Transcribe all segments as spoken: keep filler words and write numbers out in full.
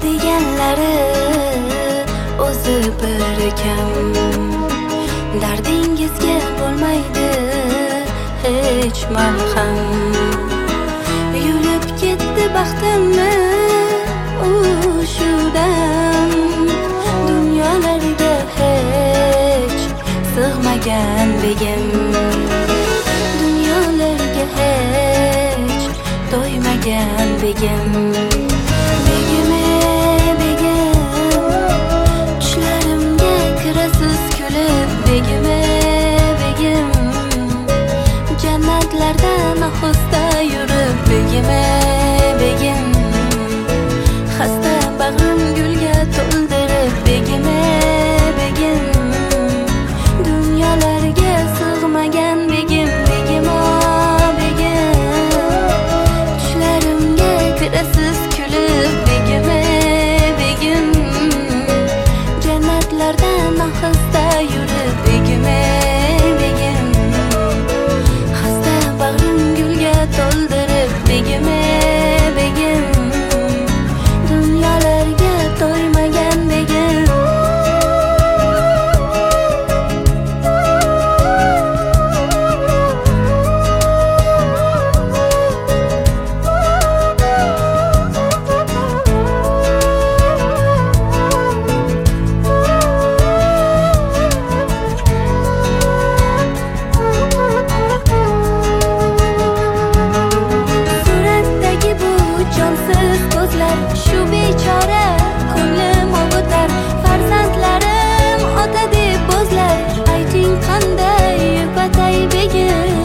deganlari o'zi bir kam. Dardingizga bo'lmaydi hech malham. Yulib ketdi baxtimni u shudan, dunyolarga hech sig'magan begim, dunyolarga hech to'ymagan begim. Begime begim, tushlarimga kirasiz kulib. Begime begim, jannatlarda nahusda yurib. Begime begim, xasta bag'rim gulga to'ldirib. Begime begim, dunyolarga sig'magan begim. Begim o begim, tushlarimga kirasiz kulib. Begime begim, jannatlarda nahusda yurib. Begime begim, xasta bag'rim gulga to'ldirib. Begime begim, dunyolarga to'ymagan begim. Shu bechora ko'nglim ovutar, farzandlarim ota deb bo'zlar. Ayting qanday yupatay begim,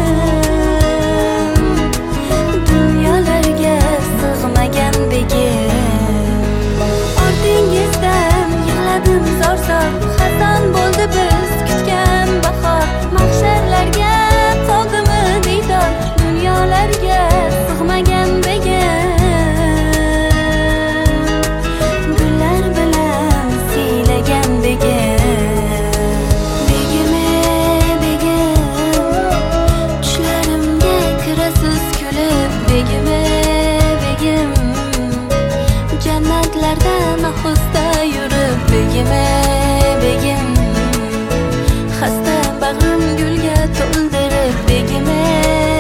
dunyolarga sig'magan begim. Ortingizdan yig'ladim zor-zor, xazon bo'ldi biz kutgan bahor. Mahsharlarga qoldimi diydor, dunyolarga sig'magan begim. Begime begim, jannatlarda nahusda yurib. Begime begim, xasta bag'rim gulga to'ldirib. Begime